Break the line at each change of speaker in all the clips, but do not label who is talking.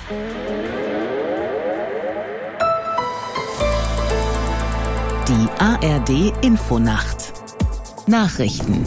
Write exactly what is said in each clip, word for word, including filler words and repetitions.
Die A R D-Infonacht. Nachrichten.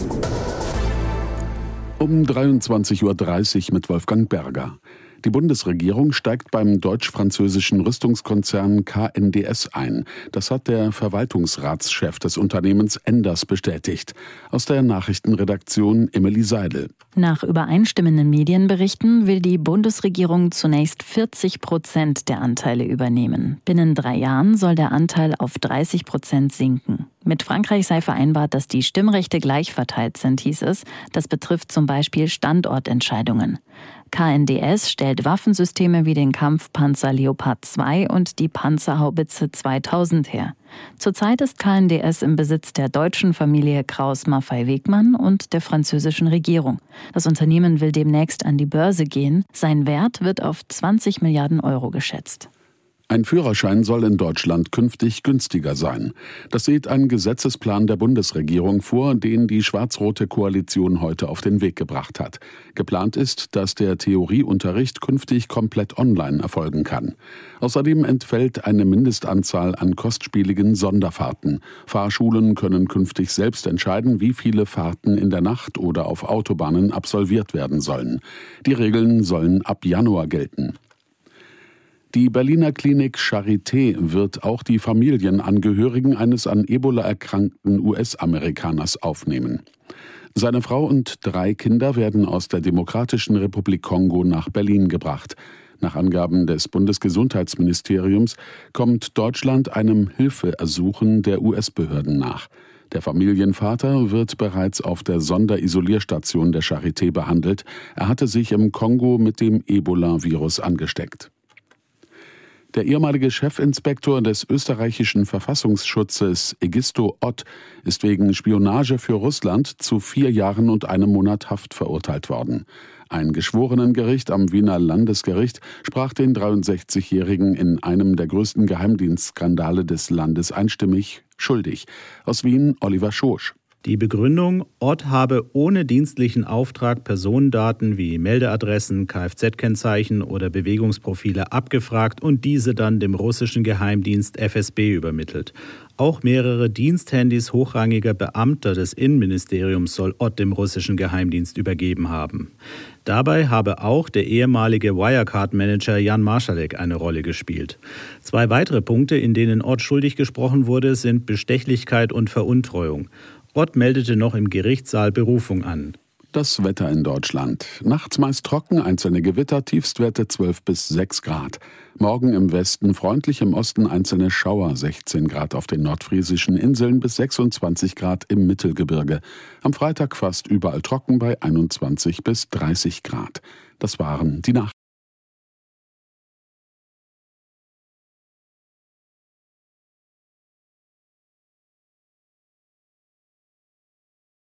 Um dreiundzwanzig Uhr dreißig mit Wolfgang Berger. Die Bundesregierung steigt beim deutsch-französischen Rüstungskonzern K N D S ein. Das hat der Verwaltungsratschef des Unternehmens Enders bestätigt. Aus der Nachrichtenredaktion Emily Seidel.
Nach übereinstimmenden Medienberichten will die Bundesregierung zunächst vierzig Prozent der Anteile übernehmen. Binnen drei Jahren soll der Anteil auf dreißig Prozent sinken. Mit Frankreich sei vereinbart, dass die Stimmrechte gleich verteilt sind, hieß es. Das betrifft zum Beispiel Standortentscheidungen. K N D S stellt Waffensysteme wie den Kampfpanzer Leopard zwei und die Panzerhaubitze zweitausend her. Zurzeit ist K N D S im Besitz der deutschen Familie Krauss-Maffei-Wegmann und der französischen Regierung. Das Unternehmen will demnächst an die Börse gehen. Sein Wert wird auf zwanzig Milliarden Euro geschätzt.
Ein Führerschein soll in Deutschland künftig günstiger sein. Das sieht ein Gesetzesplan der Bundesregierung vor, den die schwarz-rote Koalition heute auf den Weg gebracht hat. Geplant ist, dass der Theorieunterricht künftig komplett online erfolgen kann. Außerdem entfällt eine Mindestanzahl an kostspieligen Sonderfahrten. Fahrschulen können künftig selbst entscheiden, wie viele Fahrten in der Nacht oder auf Autobahnen absolviert werden sollen. Die Regeln sollen ab Januar gelten. Die Berliner Klinik Charité wird auch die Familienangehörigen eines an Ebola erkrankten U S-Amerikaners aufnehmen. Seine Frau und drei Kinder werden aus der Demokratischen Republik Kongo nach Berlin gebracht. Nach Angaben des Bundesgesundheitsministeriums kommt Deutschland einem Hilfeersuchen der U S-Behörden nach. Der Familienvater wird bereits auf der Sonderisolierstation der Charité behandelt. Er hatte sich im Kongo mit dem Ebola-Virus angesteckt. Der ehemalige Chefinspektor des österreichischen Verfassungsschutzes Egisto Ott ist wegen Spionage für Russland zu vier Jahren und einem Monat Haft verurteilt worden. Ein Geschworenengericht am Wiener Landesgericht sprach den dreiundsechzigjährigen in einem der größten Geheimdienstskandale des Landes einstimmig schuldig. Aus Wien Oliver Schosch.
Die Begründung, Ott habe ohne dienstlichen Auftrag Personendaten wie Meldeadressen, Kfz-Kennzeichen oder Bewegungsprofile abgefragt und diese dann dem russischen Geheimdienst F S B übermittelt. Auch mehrere Diensthandys hochrangiger Beamter des Innenministeriums soll Ott dem russischen Geheimdienst übergeben haben. Dabei habe auch der ehemalige Wirecard-Manager Jan Marschalek eine Rolle gespielt. Zwei weitere Punkte, in denen Ott schuldig gesprochen wurde, sind Bestechlichkeit und Veruntreuung. Ott meldete noch im Gerichtssaal Berufung an.
Das Wetter in Deutschland. Nachts meist trocken, einzelne Gewitter, Tiefstwerte zwölf bis sechs Grad. Morgen im Westen freundlich, im Osten einzelne Schauer, sechzehn Grad auf den nordfriesischen Inseln bis sechsundzwanzig Grad im Mittelgebirge. Am Freitag fast überall trocken bei einundzwanzig bis dreißig Grad. Das waren die Nachrichten.